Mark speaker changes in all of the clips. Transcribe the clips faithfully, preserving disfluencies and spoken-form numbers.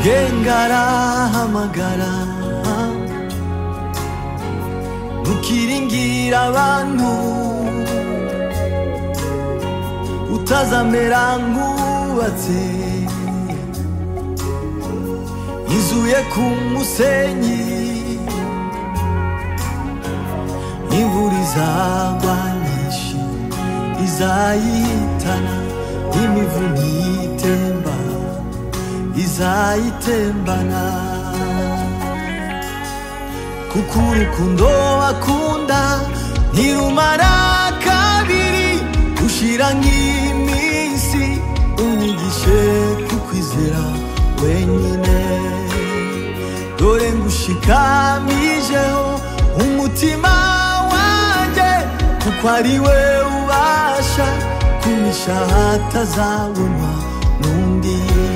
Speaker 1: gengara hamagara ntukiringira abantu utazamera nk'ubatse izuye ku musenyi imvura izagwa nyinshi izayihitana imivuni itemba izayitembana kuko urukundo akunda ntirumara kabiri ushira nk'iminsi unyigishe kukwizera wenyine dore ngushikamijeho umutima wanjye kuko ari we ubasha kumisha hatazabonwa n'undi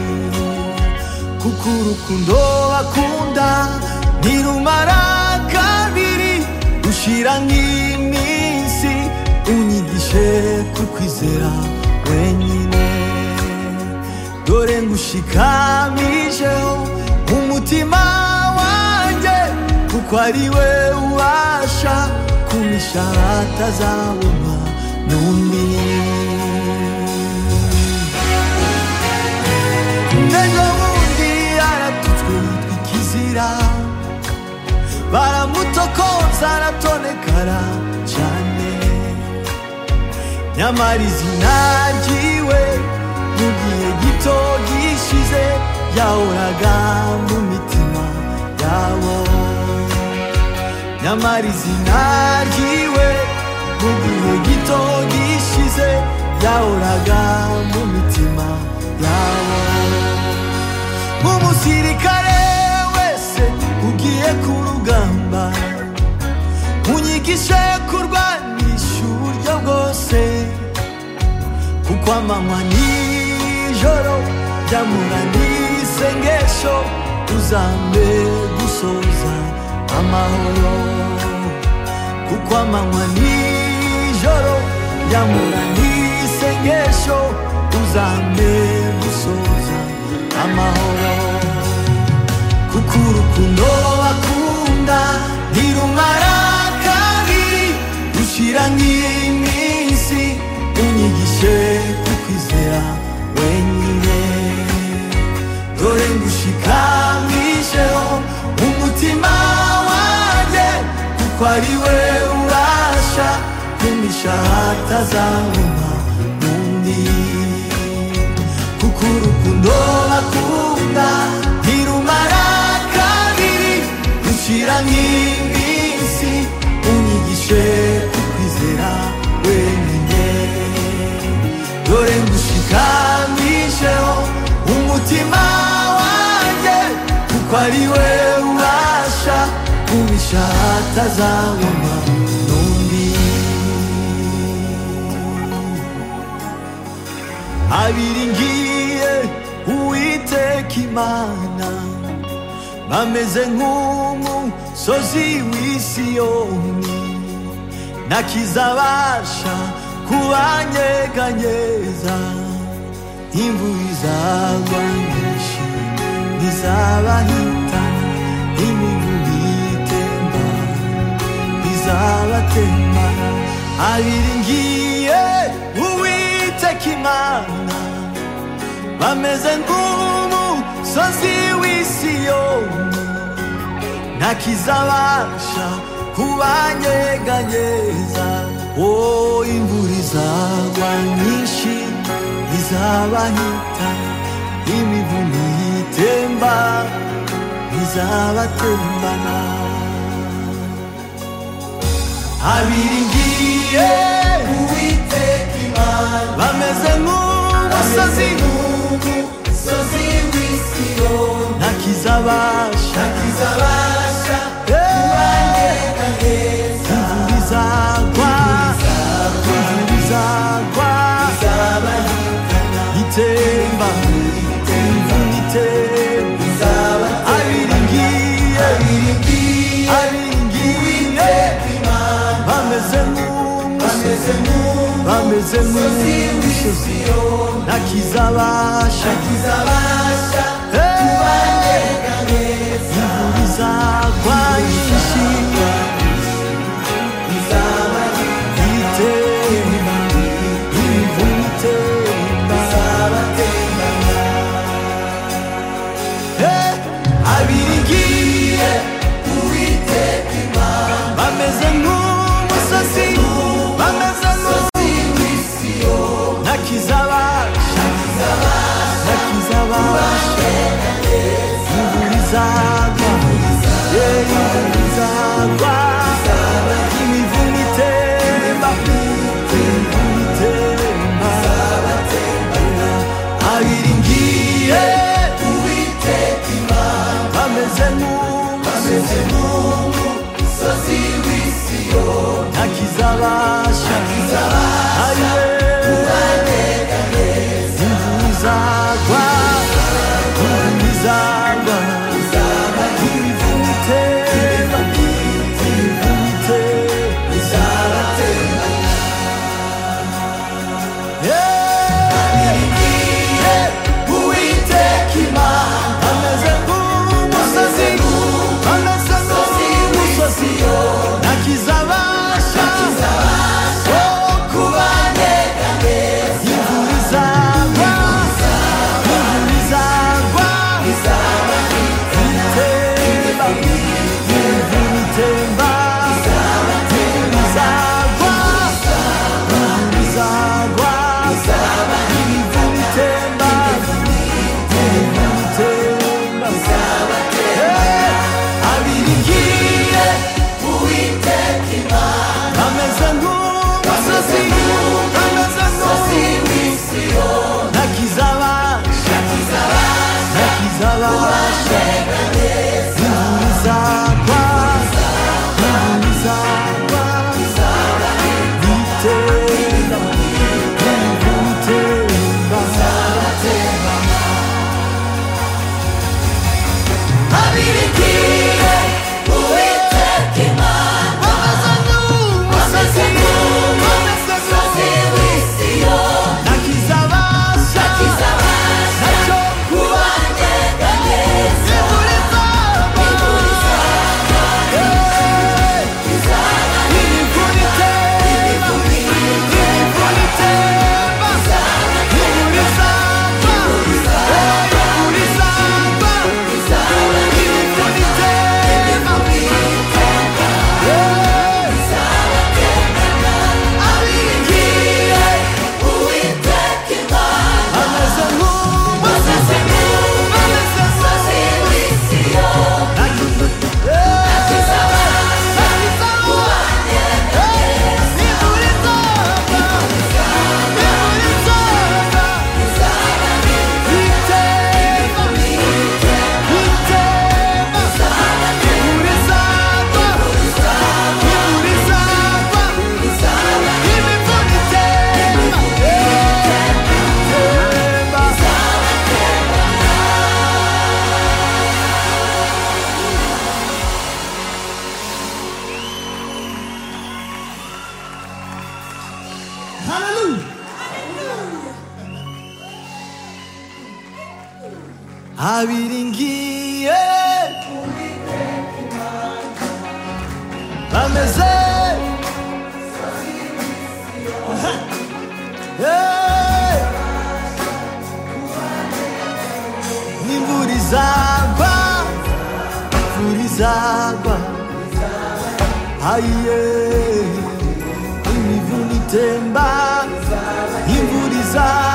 Speaker 1: kuko urukundo akunda ntirumara kabiri ushira nk'iminsi unyigishe kukwizera wenyine dore ngushikamijeho umutima wanjye kuko ari we ubasha kumisha hatazabonwa n'undi n'ejo bundi aratutswe yitwa ikizira baramutokoza aratonekara cyane nyamara izina ryiwe mu gihe gito gishize yahoraga mu mitima yabo nyamara izina ryiwe mu gihe gito gishize yahoraga mu mitima yabo nk'umusirikare wese ugiye ku rugamba unyigishe kurwanisha uburyo bwose kuko amanywa nijoro byamura n'isengesho uzambe gusoza amahoro kuko amanywa nijoro byamura n'isengesho uzambe gusoza amahoro kuko urukundo akunda ntirumara kabiri ushira nk'iminsi unyigishe kukwizera wenyine dore ngushikamisheho umutima wanjye kuko ari we ubasha kumisha hatazabonwa n'undi kuko urukundo akunda ntirumara kabiri ushira nk'iminsi unyigishe kukwizera wenyine dore ngushikamisheho umutima wanjye kuko ari we ubasha kumisha hatazabonwa n'undi abiringiye uwiteka imana bameze nk'umusozi w'isiyoni ntakizabasha kubanyeganyeza imvura izagwa nyinshi ntizabahitana imivuni itemba izabatembana abiringiye uwiteka imana bameze nk'umusozi w'isiyoni ntakizabasha kubanyeganyeza oh imvura izagwa nyinshi izabahitana imivuni itemba izabatembana abiringiye uwiteka imana bameze nk'umusozi umusozi w'isiyoni ntakizabasha ntakizabasha kubanyeganyeza imvura izagwa imvura izagwa izabahitana itemba imvura itemba abiringiye abiringiye bameze nk'umusozi bameze nk'umusozi ntakizabasha izagwa nyinshi itemba imvura itemba abiringiye Uwiteka Imana bameze nk'umusozi bameze nk'umusozi ntakizabasha ntakizabasha imvura izagwa imvura izagwa imivuna itemba imvura itemba abiringiye Uwiteka Imana bameze nk'umusozi w'Isiyoni ntakizabasha kubaneganyeza imvura izagwa imvura izagwa imivuna itemba imivuna itemba izabatemba abiringiye Uwiteka Imana bameze nk'umusozi bameze nk'umusozi ntakizabasha kubaneganyeza imvura izagwa imvura izagwa itemba imvura itemba imvura izagwa imvura izagwa imvura itemba imvura itemba abiringiye Uwiteka Imana bameze nk'umusozi bameze nk'umusozi w'Isiyoni ntakizabasha ntakizabasha imvura izagwa imvura izagwa itemba imvura itemba abiringiye Uwiteka Imana bameze nk'umusozi w'Isiyoni ntakizabasha ntacyo kubaneganyeza imvura izagwa imvura izagwa imivuna itemba imivuna itemba imvura izagwa imvura izagwa imivuna itemba abiringiye Uwiteka Imana bameze nk'umusozi bameze nk'umusozi w'Isiyoni ntakizabasha kubaneganyeza imvura izagwa imvura izagwa itemba itemba imvura izagwa imvura izagwa imivuna itemba Hallelujah. abiringiye bameze Hey! n'imvura izagwa imvura izagwa ayiye imivuna itemba imvura izagwa